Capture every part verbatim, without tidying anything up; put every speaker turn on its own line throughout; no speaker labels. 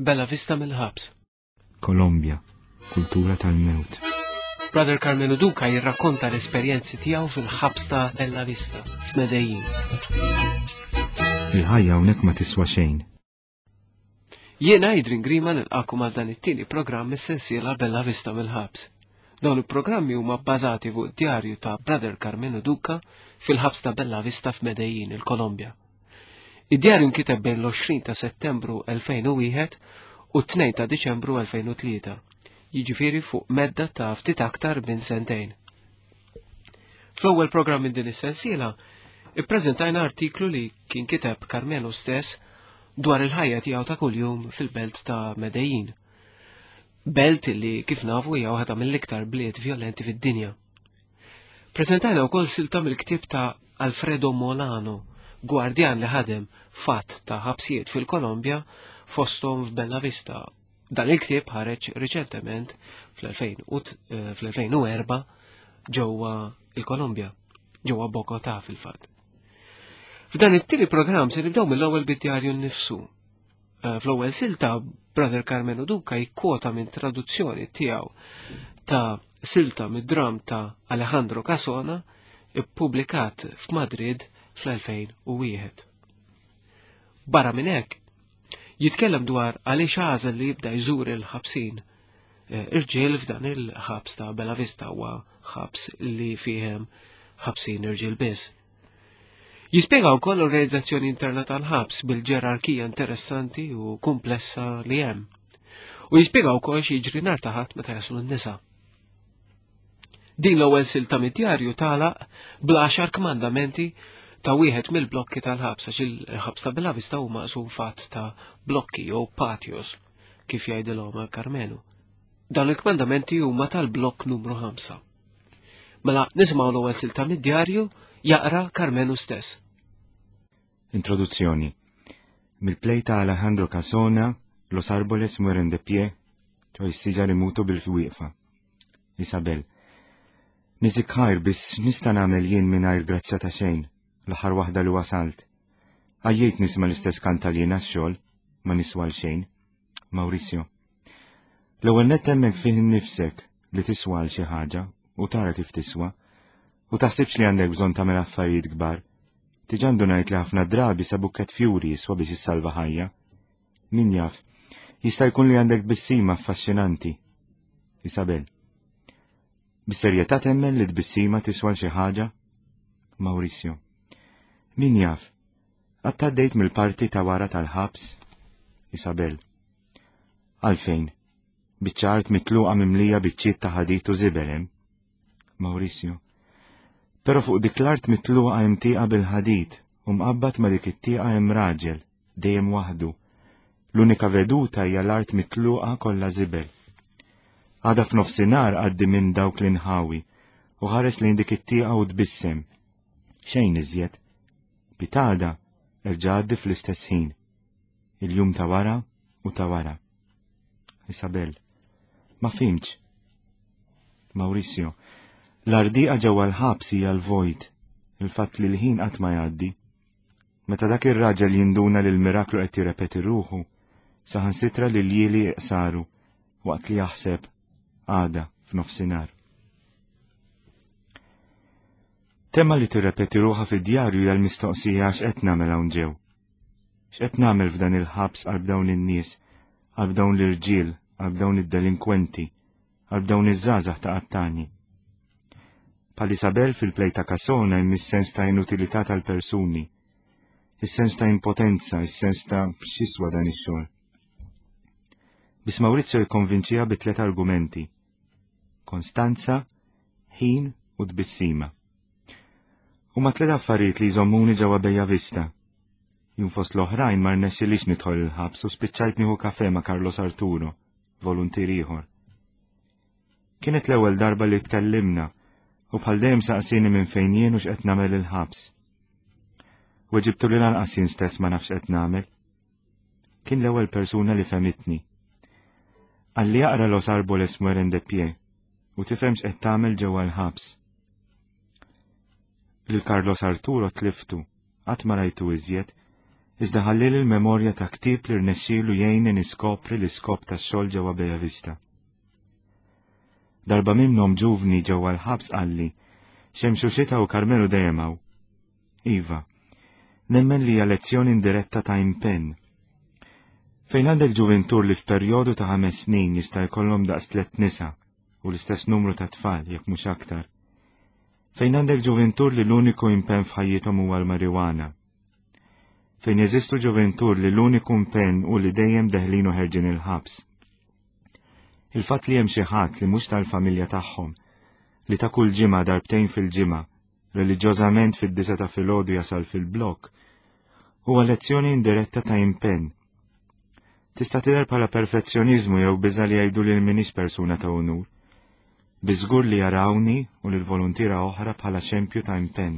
Bella Vista mill-ħabs.
Kolombja, kultura tal-mewt.
Brother Carmelo Duca jirrakkonta l-esperjenzi tiegħu fil-ħabs ta' Bella Vista f'Medellin.
Il-ħajja hawnhekk ma tiswa xejn.
Jiena Adrian Grima nilqakom għal dan it-tieni programm is-sensiela Bella Vista mill-ħabs. Dawn il-programmi huma bbażati fuq id-djarju ta' Brother Carmelo Duca fil-ħabs ta' Bella Vista f'Medellin, il-Kolombja. Id-djarju nkiteb bejn l-għoxrin ta' Settembru elfejn u wieħed u t-tnejn ta' Diċembru elfejn u tlieta, jiġifieri fuq medda ta' ftit aktar minn sentejn. Fl-ewwel programm minn din is-sensiela ippreżentajna artiklu li kien kiteb Carmelo stess dwar il-ħajja tiegħu ta' kuljum fil-belt ta' Medellin. Belt li kif nafu hija waħda mill-iktar bliet vjolenti fid-dinja. Preżentajna wkoll silta mill-ktieb ta' Alfredo Molano, gwardjan li ħadem fatt ta' ħabsijiet fil-Kolombja fosthom f'Bella Vista. Dan il-ktieb ħareġ riċentement fl-elfejn u erba' ġewwa il-Kolombja, ġewwa Bogotà fil-fatt. F'dan it-tieni programm se nibdew mill-ewwel bid-djarju nnifsu. Fl-ewwel silta Brother Carmelo Duca jikkwota minn traduzzjoni tiegħu ta' silta mid-dram ta' Alejandro Casona ippubblikat f'Madrid fl-elfejn u wieħed. Barra minn hekk, jitkellem dwar għaliex għażel li jibda jżur il-ħabsin. Irġiel f'dan il-ħabs ta' Bella Vista huwa ħabs li fihem ħabsin irġiel biss. Jispjega wkoll l-organizzazzjoni interna tal-ħabs bil-ġerarkija interessanti u komplessa li hemm. U jispjega wkoll x'jiġri nhar ta' ħadd meta jaslu n-nisa. Din l-ewwel silta mid-djarju tagħlaq bl-għaxar kmandamenti ta' wieħed mill-blokki tal-ħabs għax il-ħabs ta' Bella Vista huma maqsum fatt ta' blokki jew patios kif jgħidilhom Carmelo. Dan il-kmandamenti huma tal-blokk numru ħamsa. Mela nisimgħu l-ewwel silta mid-djarju jaqra Carmelo stess.
Introduzzjoni. Mill-plej ta' Alejandro Casona, Los Árboles mueren de pie, ċo jissiġa rimutu bil-wieqfa. Isabel. Nizik ħajr biss nista' nagħmel jien mingħajr grazzja ta' xejn, l-aħħar waħda li wasalt. Għajjejt nisma' l-istess kanta li jiena x-xogħol, ma niswa l-xejn. Maurizio. L-ewwel nett hemmhekk fih innifsek li tiswa l xi ħaġa u tara kif tiswa, u taħsibx li għandek bżonn tagħmel affarijiet kbar. Tiġandu ngħid li ħafna drabi sa bukket fjuri jiswa biex issalva ħajja. Min jaf, jista' jkun li għandek bissima affaxxinanti. Isabel. Bis-serjetà temmen li tbissima tiswa xi ħaġa? Maurizio. Min jaf, għadd għaddejt mill-parti ta' wara tal-ħabs? Isabel. Għalfejn, biċċart mitluqa mimlija biċċiet ta' ħadit u żibelem? Maurizio. Pero fuq dik l-art mitluqa hemm tieqa bil-ħadid u mqabbad ma dik it-tieqa hemm raġel, dejjem waħdu. L-unika veduta hija l-art mitluqa kollha żibel. Għada f'nofsinhar għaddi minn dawk l-inħawi u ħares lejn dik it-tieqa u tbissem. Xejn iżjed. Bitada erġa' għaddi fl-istess ħin. Il-jum ta' wara u ta' wara. Isabel. Ma fimx. Maurizio. L-ardiqa ġewwa l-ħabs hija l-vojt, il-fatt li l-ħin qatt ma jgħaddi. Meta dak ir-raġel jinduna li l-miraklu qed jirrepeti ruħu, saħansitra li l-jieli iqsaru waqt li jaħseb għada f'nofsinhar. Temma li tirrepeti ruħha fid-djarju hija l-mistoqsija x'qed nagħmel hawn ġew. X'qed nagħmel f'dan il-ħabs għal dawn in-nies, għal dawn l-irġiel, għal dawn id-delinkwenti, għal dawn iż-żgħażagħ ta' qattani. Pal Isabel fil-plej ta' Casona hemm is-sens ta' inutilità tal-persuni, is-sens ta' impotenza, is-sens ta' x'iswa dan ix-xogħol. Bis Maurizio jikkonvinċiha bi tliet argumenti: konstanza, ħin u tbissima. Huma tliet affarijiet li jżommuni ġewwa Bella Vista. Jum fost l-oħrajn ma rnexxilix nidħol il-ħabs u spiċċajt nieħu kafè ma' Carlos Arturo, voluntier ieħor. Kienet l-ewwel darba li tkellimna u bħal dejjem saqsini minn fejn jien u x'qed nagħmel il-ħabs. Weġibtu li lanqas jien stess ma nafx qed nagħmel. Kien l-ewwel persuna li femitni. Għalli jaqra Los Árboles mueren de pie u tifhem x'qed tagħmel ġewwa l-ħabs. Lil Carlos Arturo tliftu, qatt ma rajtu iżjed, iżda ħallil il-memorja ta' ktieb li rnexxielu jgħinni niskopri l-iskop tax-xogħol ġewwa Bella Vista. Darba minnhom ġuvni ġewwa l-ħabs qalli, Xemxu Xita u Karmelu dejjem hawn. Iva, nemmen li hija lezzjoni indiretta ta' impenn. Fejn għandek ġuventur li f'perjodu ta' ħames snin jista' jkollhom daqs tliet nisa u l-istess numru ta' tfal jekk mhux aktar. Fejn għandek ġuventur li l-uniku impenn f'ħajjithom huwa l-mariwana. Fejn jeżistu ġuventur li l-uniku impenn u li dejjem deħlinu ħerġin il-ħabs. Il-fatt li hemm xi ħadd li mhux tal-familja tagħhom, li ta' kull ġimgħa darbtejn fil-ġimgħa, reliġjożament fid-disa ta' filgħodu jasal fil-blokk, huwa lezzjoni indiretta ta' impenn. Tista' tidher bħala perfezzjoniżmu jew biża' li jgħidu li m'iniex persuna ta' unur, biżgur li jarawni u lil volontira oħra bħala xempju ta' impenn.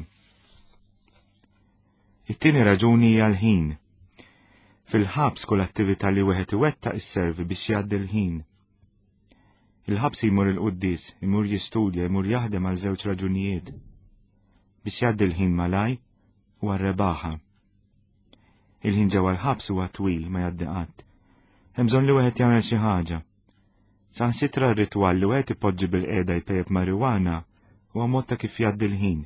It-tieni raġuni hija l-ħin. Fil-ħabs kull attività li wieħed iwettaq isservi biex jgħaddi l-ħin. Il-ħabs jmur il-qudies, imur jistudja, jmur jaħdem għal żewġ raġunijiet. Biex jgħaddi l-ħin malaj u għar-rebaħa. Il-ħin ġewwa l-ħabs huwa twil ma jgħaddi qatt. Hemm bżonn li wieħed jagħmel xi ħaġa. Saħansitra r-ritwal li wieħed ipoġġi bil-qiegħda jpejjeb mariwana huwa mod ta' kif jgħaddi l-ħin.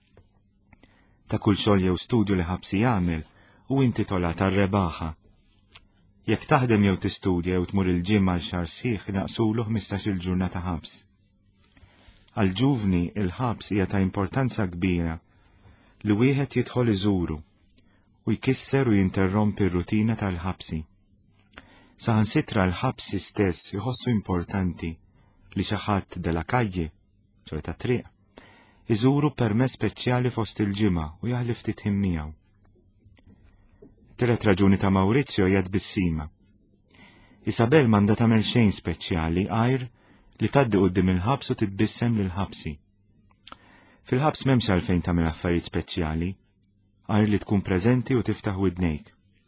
Ta' kull xogħol jew studju li ħabsi jagħmel u intitolat għar-rebaħa. Jekk taħdem jew tistudja jew tmur il-ġim għal xahar sħiħ naqsulu ħmistax-il ġurnata ħabs. Għal ġuvni il-ħabs hija ta' importanza kbira li wieħed jidħol iżuru u jkisser u jinterrompi r-rutina tal-ħabsi. Saħansitra l-ħabsi stess jħossu importanti li xi ħadd della kajji, ċoj ta' triq, iżuru permess speċjali fost il-ġimgħa u jaħlif ftit ħin miegħu. Telet raġuni ta' Mawrizio jgħid bis-sima. Isabel m'għandha tagħmel xejn speċjali għajr li tgħaddi quddiem il-ħabs u titbissem lil ħabsi. Fil-ħabs m'hemmx għalfejn tagħmel affarijiet speċjali, għajr li tkun preżenti u tiftaħ widnejk.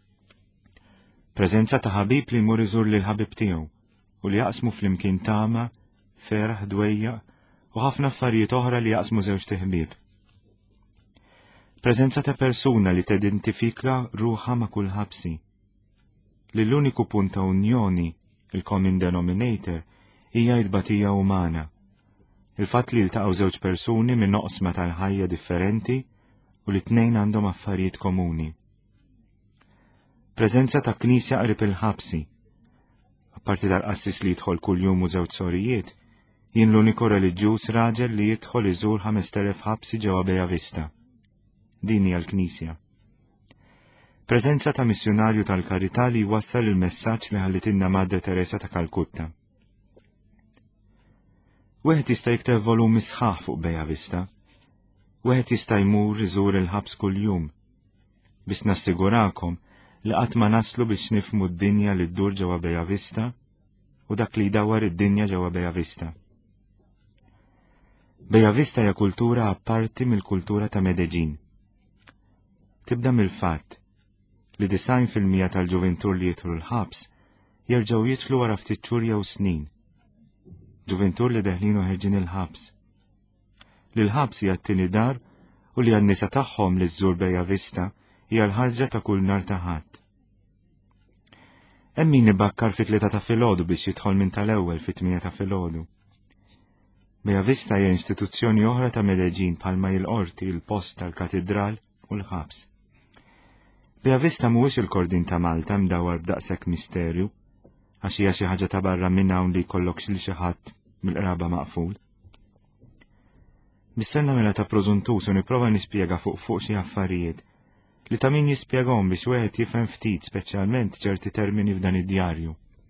Preżenza ta' ħabib li jmur iżur lil ħabib tiegħu u li jaqsmu flimkien tama, feraħ, dwejja u ħafna affarijiet oħra li jaqsmu żewġ tiħbieb. Preżenza ta' persuna li tidentifika ruħha ma' kull ħabsi. Li l-uniku punt ta' unjoni, il-common denominator, hija l-tbatija umana. Il-fatt li ltaqgħu żewġ persuni minn noqsma tal-ħajja differenti u li tnejn għandhom affarijiet komuni. Preżenza ta' knisja qrib il-ħabsi. Apparti tal-qassis li jidħol kuljum u żewġ sorijiet, jien l-uniku reliġjuż raġel li jidħol iżur ħames telef ħabsi ġewwa Bella Vista. Din hija l-Knisja. Preżenza ta' missjonarju tal-karità li jwassal il-messaġġ li ħallitilna Madre Teresa ta' Kalkutta. Wieħed jista' jikteb volumi sħaħ fuq Bella Vista. Wieħed jista' jmur iżur il-ħabs kuljum. Biex nassigurakom li qatt ma naslu biex nifhmu d-dinja li ddur ġewwa Bella Vista u dak li jdawwar id-dinja ġewwa Bella Vista. Bella Vista hija kultura apparti mill-kultura ta' Medellin. Tibda mill-fatt li design fil-mija tal-ġuventur li jidħlu l-ħabs jerġgħu jidħlu wara ftit xhur jew snin. Ġuventur li deħlinu ħerġin il-ħabs. Li l-ħabs hija t-tieni dar u li għan-nisa tagħhom li żżur Bella Vista hija l-ħarġa ta' kull nhar ta' ħadd. Hemm min ibakkar fit-tlieta ta' filgħodu biex jidħol minn tal-ewwel fit-tmien ta' filgħodu. Bella Vista hija istituzzjoni oħra ta' Medellin bħalma il-qorti, il-post tal-katedral u l-ħabs. Bella Vista mhuwiex il-Kordin ta' Malta mdawwar b'daqshekk misterju, għax hija xi ħaġa ta' barra minn hawn li jkollok xi xi ħadd mill-qraba maqful. Bis-sena mela ta' prożuntus u nipprova nispjega fuq fuq xi affarijiet li ta' min jispjegahom biex wieħed jifhem ftit speċjalment ċerti termini f'dan id-djarju.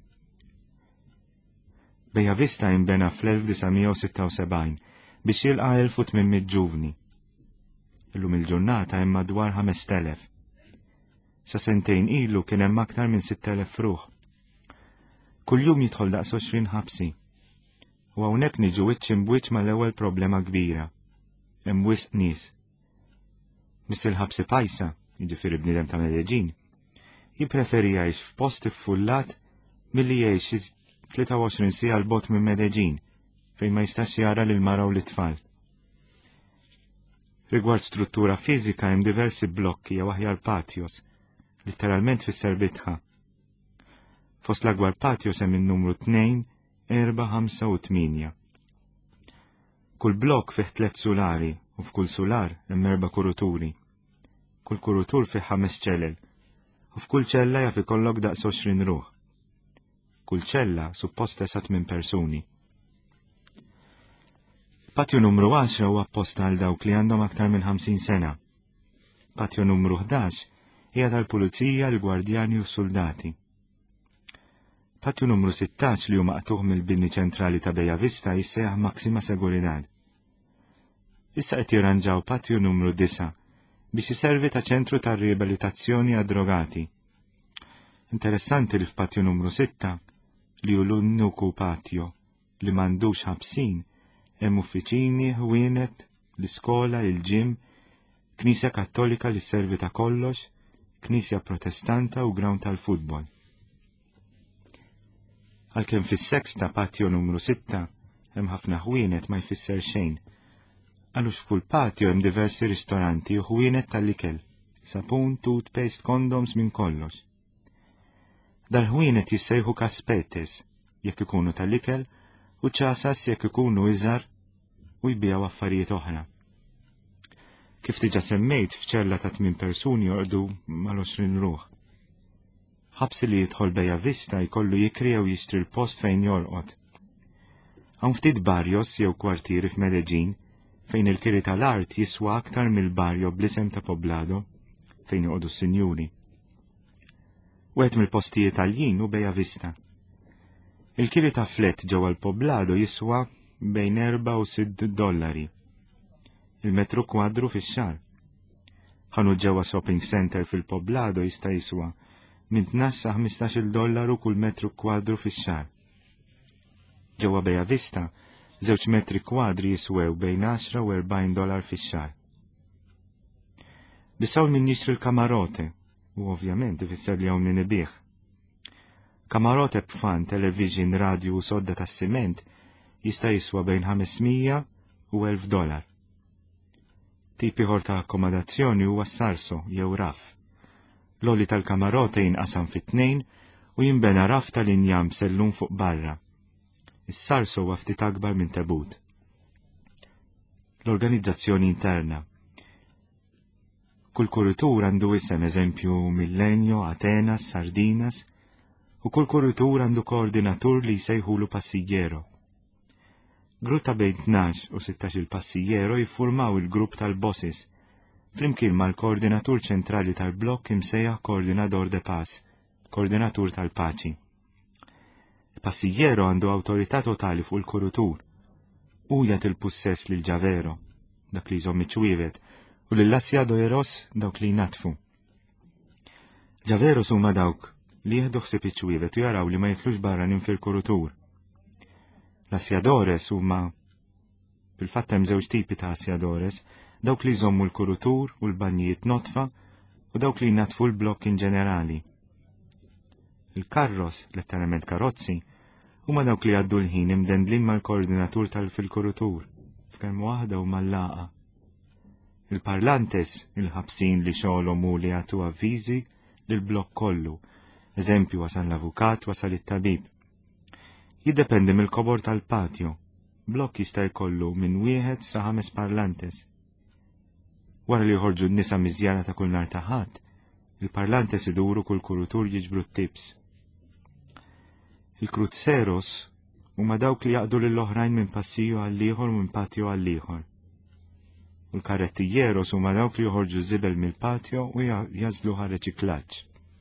Bella Vista jinbena fl-elf disajn sitta u sebgħin biex jilqa' elf u tmien ġuvni. Illum il-ġurnata hemm madwar ħames telef. Sa sentejn ilu kien hemm aktar minn sitt telef ruħ. Kuljum jidħol daqs għoxrin ħabsi. U hawnhekk niġu wiċċ imbuċ mal-ewwel problema kbira. Hemm wisq nies. Miss il-ħabsi pajsa, jiġifieri bniedem ta' Medellin, jippreferi jgħix f'post iffullat milli jgħix tlieta u għoxrin siegħa l bogħod minn Medellin fejn ma jistax jara lil mara u l-tfal. Rigward struttura fiżika hemm diversi blokki jew aħjar patios Literalment fisser bitħa. Fost l-akbar patio sem il-numru tnejn, erba, ħamsa u tminja. Kull blok fih tlet sulari u f'kull sular hemm erba' kuruturi. Kull kurutur fih ħames ċellel u f'kull ċella jaf ikollok daqs għoxrin ruħ. Kull ċella supposta sa tmien persuni. Patio numru għaxra huwa apposta għal dawk li għandhom aktar minn ħamsin sena. Patio numru ħdax hija tal-pulizija, l-gwardjani u s-soldati. Patio numru sittax li huma maqtuħ mill-bini ċentrali ta' Bella Vista jissejjaħ Maxima Seguridad. Issa qed jirranġaw patio numru disa biex iservi ta' ċentru ta' riabilitazzjoni għad-drogati. Interessanti li f'patio numru sitta li hu l-uniku patio li m'għandux ħabsin hemm uffiċini, ħwienet, l-iskola, il-ġim, knisja kattolika li servi ta' kollox, knisja protestanta u ground tal-futbol. Għalkemm fis-seks ta' patio numru sitta hemm ħafna ħwienet ma jfisser xejn. Għalux f'kull patio hemm diversi ristoranti u ħwienet tal-ikel, sapun, toothpaste, condoms minn kollox. Dal-ħwienet jissejħu kaspetes jekk ikunu tal-ikel u ċasas jekk ikunu iżar u jbijaw affarijiet oħra. Kif diġà semmejt f'ċella ta' tmien persuni jorqdu mal-għoxrin ruħ. Ħabsi li jidħol Bella Vista jkollu jikri jew jixtri l-post fejn jorqod. Hawn ftit barrios jew kwartieri f'Medellin fejn il-kiri tal-art jiswa aktar mill-barrio bl-isem ta' Poblado fejn joqogħdu s-sinjuri. Wieħed mill-postijiet tal-jien u Bella Vista. Il-kiri ta' flet ġewwa l-Poblado jiswa bejn erba' u sitt dollari. Il-metru kwadru fix-xahar. Ħanu ġewwa shopping center fil-Poblado jista' jiswa minn tnax sa ħmistax-il dollaru kull metru kwadru fix-xahar. Ġewwa Bella Vista, żewġ metri kwadri jiswew bejn għaxra u erbgħin dollar fix-xahar. Bisaw min jixtri l-kamarote, u ovvjament ifisser li hawn min ibih. Kamarote b'fan, television, radio u sodda tas-siment jista' jiswa bejn ħamesmija u elf dollar. Tip ieħor ta' akkomodazzjoni huwa s-sarso jew raf. L-oli tal-kamarote jinqasam fit-tnejn u jinbena raf tal-injam sellum fuq barra. Is-sarso huwa ftit akbar minn tebut. L-organizzazzjoni interna. Kull kuritur għandu isem, eżempju Millenio, Atenas, Sardinas, u kull kuritur għandu koordinatur li jsejħulu passiġġiero. Grupp ta' bejn tnax u sittax il-passiġġiero jiffurmaw il-grupp tal-bosses, flimkien mal-koordinatur ċentrali tal-blokk imsejjaħ koordinador de pass, koordinatur tal-paċi. Il-passiġġiero għandu awtorità totali fuq il-kuritur, u jagħti il-pussess lil ġavero, dak li jżomm iċ-ċwievet, u lill-assjadojeros dawk li jnatfu. Ġaveros huma dawk li jieħdu ħsieb iċ-ċwievet u jaraw li ma jitlux barra fil-kurutur. L-assjadores huma fil-fatt hemm żewġ tipi ta' assjadores, dawk li jżommu l-kurutur u l-banjijiet notfa u dawk li jnatfu l-blokk in ġenerali. Il-karros, letteralment karozzi, huma dawk li għaddu l-ħin imdendlin mal-koordinatur tal-fil-kurutur, f'kemm waħda u mal-laqa. Il-parlantes, il-ħabsin li xogħolhom u li għatu avviżi lill-blokk kollu, eżempju wasal l-avukat, wasal it-tabib. Jiddependi mill-kobor tal-patio, blokk jista' jkollu minn wieħed sa ħames parlantes. Wara li jħorġu n-nisa miżjara ta' kull nhar ta' ħadd, il-parlantes iduru kull kurutur jiġbru t-tips. Il-kruzzeros huma dawk li jaqdu lill-oħrajn minn passiju għall-ieħor u minn patio għall-ieħor. U l-karettilleros huma dawk li joħorġu żibel mill-patio u jażlu ħar riċiklaġġ.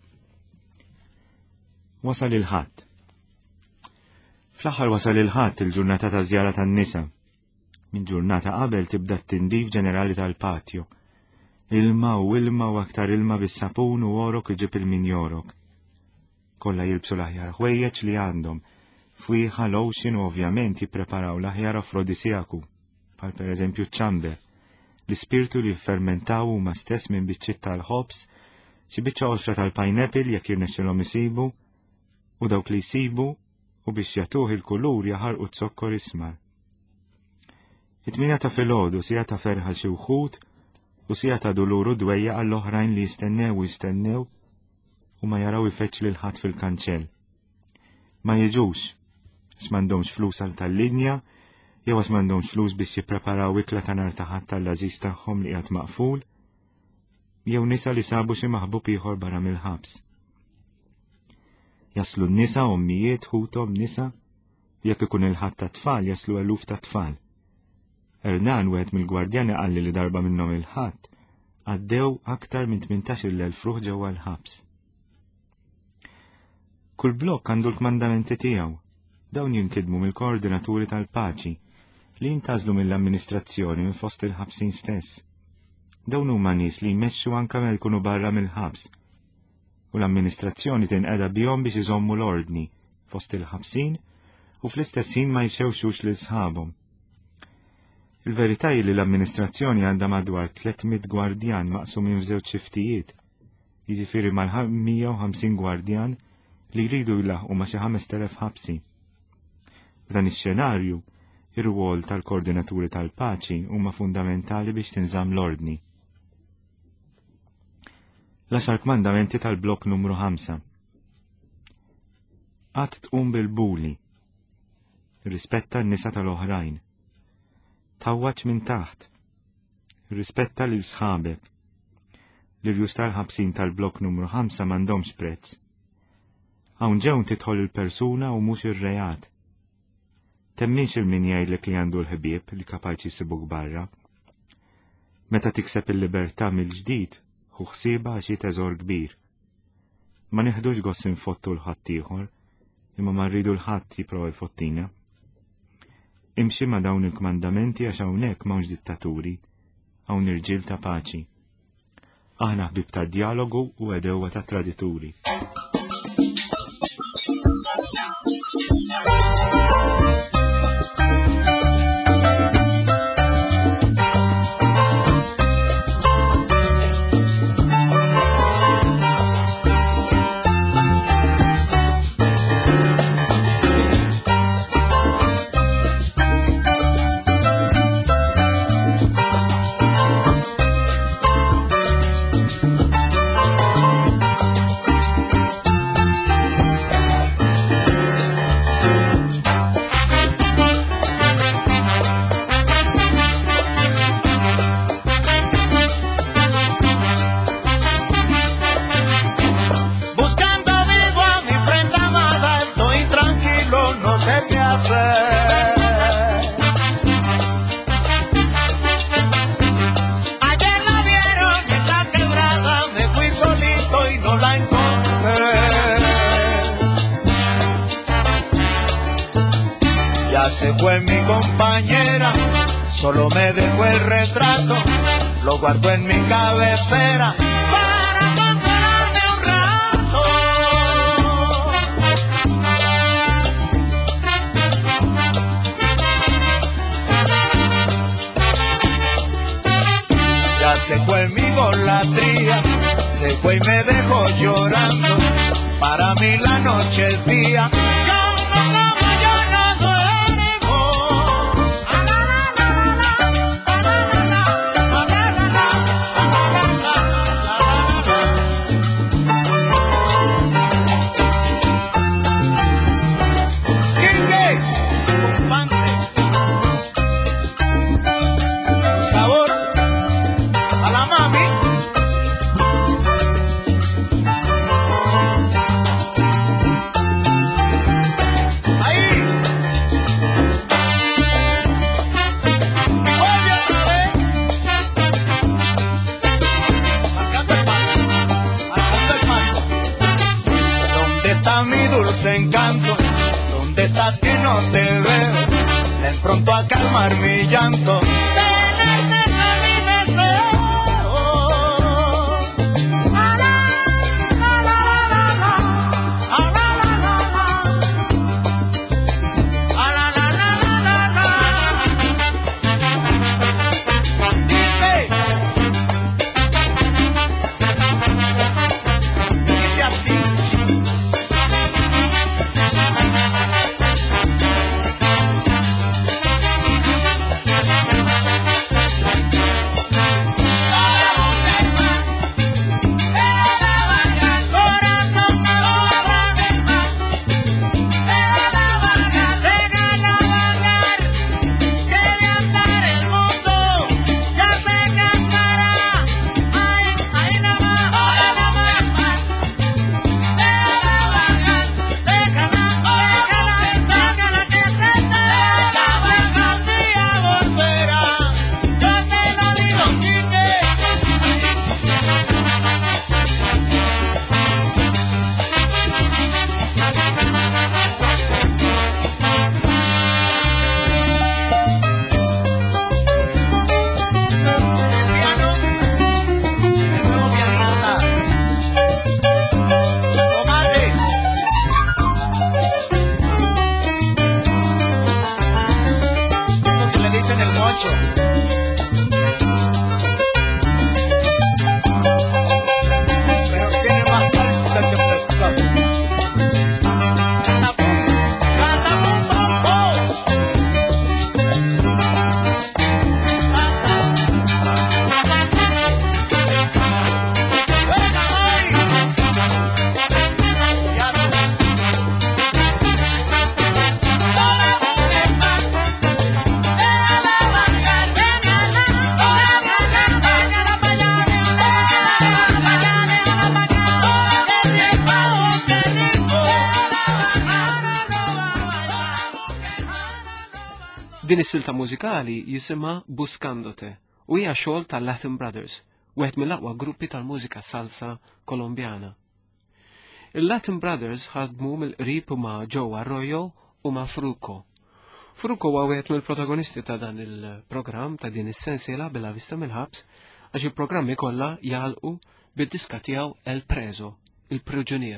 Wasal il-ħadd. Fl-aħħar wasal il-ħadd il-ġurnata ta' żjara tan-nisa. Min ġurnata qabel tibda t-tindif ġenerali tal-patio. Ilma u ilma u aktar ilma bis-sapun u orok iġib il-min jorok. Kollha jilbsu l-aħjar ħwejjeġ li għandhom, fwieħa lotion u ovvjament jippreparaw l-aħjar afrodisjaku, bħal pereżempju ċamber. L-ispirtu li fermentaw huma stess minn biċċiet tal-ħobs, xi biċċa oxra tal-pineapple jekk jirnexxilhom isibu, u dawk li jsibu u biex jagħtuh il-kulur jaħarqu t-sokkor ismar. It-tminja ta' filgħodu sija ta' ferħal xi wħud u sija ta' duluru dwejja għall-oħrajn li jistennew u jistennew u ma jaraw ifeċċ lil ħadd fil-kanċell. Ma jiġux għax m'għandhomx flus għal tal-linja, jew għax m'għandhomx flus biex jippreparaw ikla ta' nhar ta' ħadd tal-għażiż tagħhom li qiegħed maqful, jew nisa li sabu xi maħbub ieħor barra mill-ħabs. Jaslu n-nisa ommijiet ħutom nisa, jekk ikun il-ħadd ta' tfal jaslu eluf ta' tfal. Ernan wieħed mill-gwardjani qalli li darba minnhom il-ħadd għaddew aktar minn tmintax-il elf ruħ ġewwa l-ħabs. Kull blokk għandu l-kmandamenti tiegħu. Dawn jinkidmu mill-koordinaturi tal-paċi li jintażlu mill-amministrazzjoni minn fost il-ħabsin stess. Dawn huma nies li jmexxu anke meta jkunu barra mill-ħabs. U l-amministrazzjoni tinqeda bihom biex iżommu l-ordni fost il-ħabsin u fl-istess ħin ma jxewxux lil sħabhom. Il-verità hi li l-amministrazzjoni għandha madwar tlietmiyet gwardjan maqsumin f'żewġ xiftijiet, jiġifieri mal-mija u ħamsin gwardjan li jridu jlaħqu ma' xi ħames telef ħabsi. F'dan ix-xenarju, ir-rwol tal-koordinaturi tal-paċi huma fundamentali biex tinżamm l-ordni. L-għaxar kmandamenti tal-blokk numru ħamsa. Qatt tqum bil-buli. Rispetta n-nisa tal-oħrajn. Tawwaċ minn taħt. Rispetta lil sħabek. L-irjus tal-ħabsin tal-blokk numru ħamsa m'għandhomx prezz. Hawn ġewn tidħol il-persuna u mhux ir-reat. Temminx il-min jgħidlek li għandu l-ħbieb li kapaċi jsibuk barra. Meta tikseb il-libertà mill-ġdid, ħu ħsieba xi teżor kbir. Ma neħdux gost infottu l-ħadd ieħor, imma ma rridu l-ħadd jipprova jfottina. Imxi ma' dawn il-kmandamenti għax hawnhekk m'hawnx dittaturi, hawn irġiel ta' paċi. Aħna ħbib ta' dialogu u għedewwa ta' tradituri.
Se fue mi compañera, solo me dejó el retrato, lo guardo en mi cabecera para consolarme un rato. Ya se fue mi idolatría, se fue y me dejó llorando, para mí la noche es día. Encanto, ¿dónde estás que no te veo? Ven pronto a calmar mi llanto.
Din is-silta mużikali jisimha Buscándote u hija xogħol tal-Latin Brothers, wieħed mill-aqwa gruppi tal-mużika salsa Kolombjana. Il-Latin Brothers ħadmu mill-qrib ma' Joe Arroyo u ma' Fruco. Fruco huwa wieħed mill-protagonisti ta' dan il-programm ta' din is-sensiela Bella Vista mill-ħabs għax il-programmi kollha jgħalqu bid-diska tiegħu El Preso, il-Priġunier.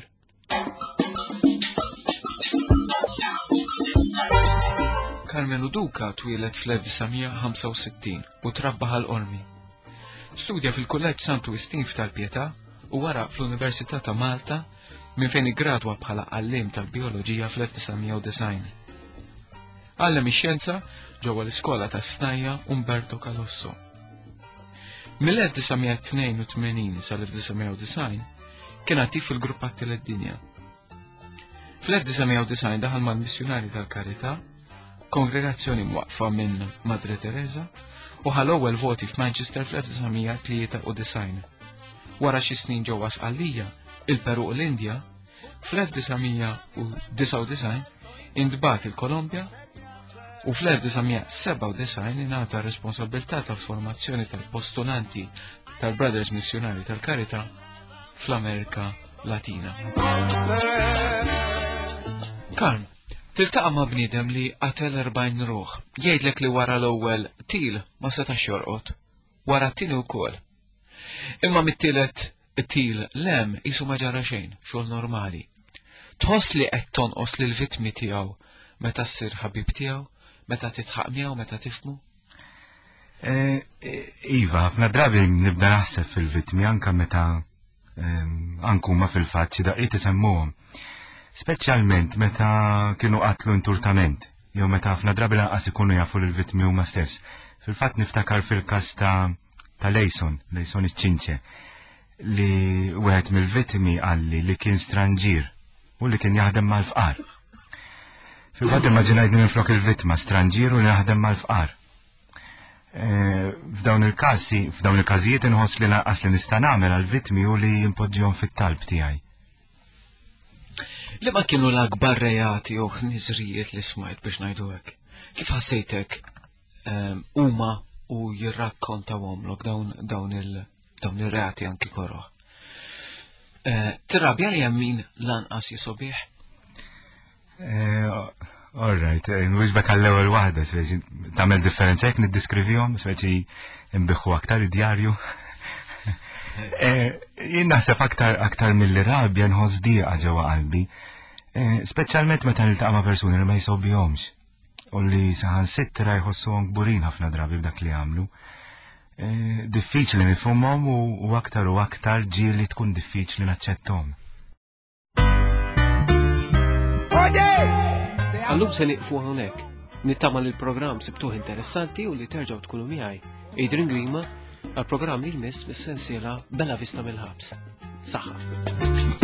Carmenu Duca twilet fl-elf tisa' ħamsa u sittin u trabbaħ għal-Olmi. Studja fil-Kulleġġ Santu Istinf tal-Pietà u wara fl-Università ta' Malta minn fejn igradwa bħala għallim tal-bioloġija fl-elf tisa' u design. Għallem ix-xjenza ġewwa l-Iskola tas-Snajja Umberto Calosso. Mill-elf tisa' tnejn u tmenin sal-elf tisa' u design kien attiv fil-grupp Attila d-Dinja. Fl-elf tisa' u design daħal mal-Missjonari tal-Karità, kongregazzjoni mwaqfa minn Madre Teresa, u ħal-ewwel voti f'Manchester fl-elf tisa' tlieta u design. Wara xi snin ġewwa Sqallija, il-Peru u l-Indja, fl-elf tisa' disa' u design intbagħat il-Kolombja u fl-elf tisa' seba' u design ingħata r-responsabbiltà tal-formazzjoni tal-postulanti tal-Brothers Missjonari tal-Karità fl-Amerika Latina. Karm, tiltaqa' ma' bniedem li qatel erbgħin ruħ, jgħidlek li wara l-ewwel til ma setax jorqod, wara t-tieni wkoll. Imma mit-tielet til lem qisu ma ġara xejn, xogħol normali. Tħoss li qed tonqos lil vittmi tiegħu meta ssir ħabib tiegħu, meta titħaq miegħu, meta tifhmu?
Iva, ħafna drabi nibda naħseb fil-vittmi anke meta anke huma fil-fatt xi daqqiet isemmuhom. Speċjalment meta kienu qatlu inturtament, jew meta ħafna drabi lanqas ikunu jafu lill-vittmi huma stess. Fil-fatt niftakar fil-każ ta' ta' Lejson, Lejson iċ-Ċinċe, li wieħed mill-vittmi qalli li kien stranġir u li kien jaħdem mal-fqar. Fil-fatt immaġinajtni minflok il-vittma stranġir u li jaħdem mal-fqar. F'dawn il-każi, f'dawn il-każijiet inħoss li lanqas li nista' nagħmel għall-vittmi u li jimpoġġihom fit-talb tiegħi.
Li ma kienu l-akbar rejati u ħniżrijiet li smajt biex ngħidu hekk. Kif ħassejtek huma u jirrakkontawhomlok dawn dawn il dawn ir-reati anki korroħ? Tirrabja li hemm min lanqas jisobih?
All right, nwiġbek għall-ewwel waħda, speċi tagħmel differenza jekk niddiskrivihom, speċi imbiħħu aktar id-djarju. Jien naħseb aktar aktar milli rabja nħoss dieqa ġewwa qalbi, speċjalment meta niltaqa' ma' persuni li ma jsobihomx u li saħansittra jħossuhom kburin ħafna drabi b'dak li għamlu. Diffiċli nifhimhom u aktar u aktar ġieli tkun diffiċli naċċettahom.
Allum se nieqfu hawnhekk. Nittama li l-programm sibtuh interessanti u li terġgħu tkunu miegħi. Adrian Grima għal-programm li jmiss mis-sensiela Bella Vista mill-ħabs. Saħħa.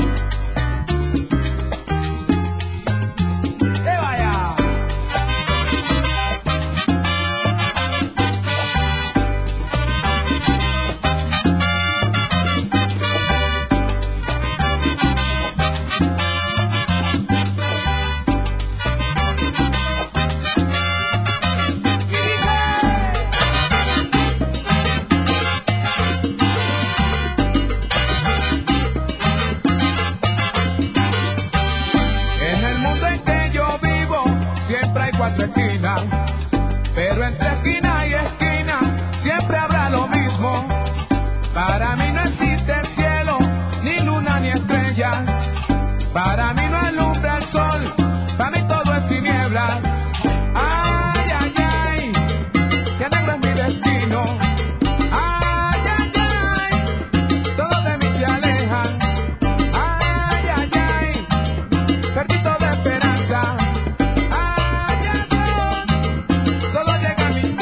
Pero entre esquina y esquina siempre habrá lo mismo. Para mí no existe el cielo, ni luna ni estrella. Para mí no alumbra el sol, para mí todo es tiniebla. Ay, ay, ay, que negro es mi destino. Ay, ay, ay, todo de mí se aleja. Ay, ay, ay, perdí toda esperanza. Todo llega a mis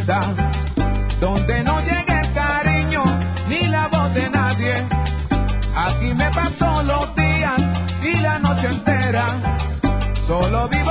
soledad, donde no llega el cariño ni la voz de nadie. Aquí me paso los días y la noche entera, solo vivo